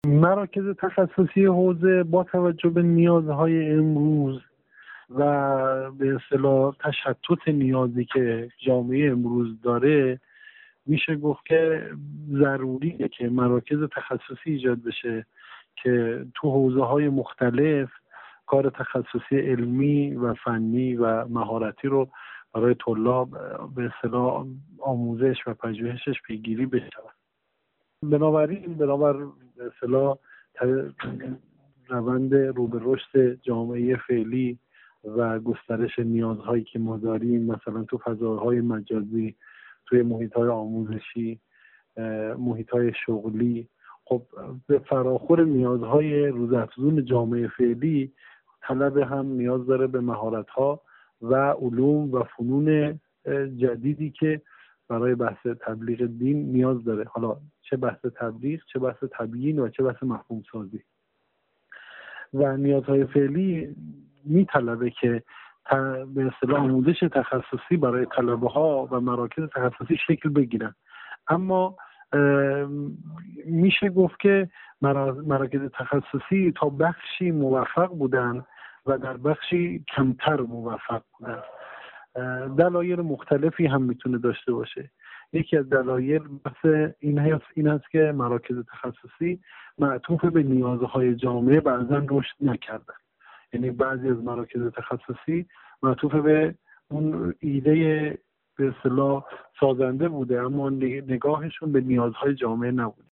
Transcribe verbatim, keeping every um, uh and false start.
مراکز تخصصی حوزه با توجه به نیازهای امروز و به اصطلاح تشتت نیازی که جامعه امروز داره، میشه گفت که ضروریه که مراکز تخصصی ایجاد بشه که تو حوزه‌های مختلف کار تخصصی علمی و فنی و مهارتی رو برای طلاب به اصطلاح آموزش و پژوهشش پیگیری بشه. بنابراین بنابر به اصطلاح روند رو به رشد جامعه فعلی و گسترش نیازهایی که ما داریم، مثلا تو فضاهای مجازی، توی محیط‌های آموزشی، محیط‌های شغلی، خب به فراخور نیازهای روزافزون جامعه فعلی طلب هم نیاز داره به مهارت‌ها و علوم و فنون جدیدی که برای بحث تبلیغ دین نیاز داره، حالا چه بحث تبلیغ، چه بحث تبیین و چه بحث مفهوم سازی. و نیازهای فعلی میطلبه که به اصطلاح آموزش تخصصی برای طلبه ها و مراکز تخصصی شکل بگیرن. اما میشه گفت که مراکز تخصصی تا بخشی موفق بودن و در بخشی کمتر موفق بودن. دلایل مختلفی هم میتونه داشته باشه. یکی از دلایل بحث این هست این هست که مراکز تخصصی معطوف به نیازهای جامعه بعضا رشد نکردن. یعنی بعضی از مراکز تخصصی معطوف به اون ایده به اصطلاح سازنده بوده، اما نگاهشون به نیازهای جامعه نبوده.